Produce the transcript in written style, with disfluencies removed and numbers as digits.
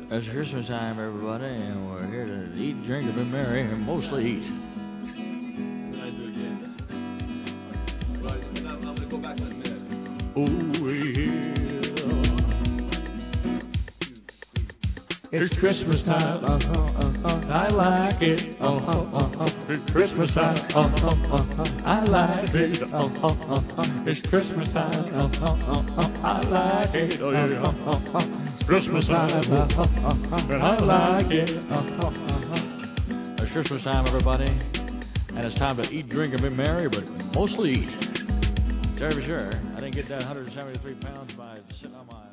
It's Christmas time, everybody, and we're here to eat, drink, and be merry, and mostly eat. I'm gonna go back in a minute. Oh, yeah. It's Christmas time, I like it, It's Christmas time, I like it, It's Christmas time, I like it, oh yeah. It's Christmas time, and I like it. It's Christmas time, everybody, and it's time to eat, drink, and be merry, but mostly eat. Terry, for sure. I didn't get that 173 pounds by sitting on my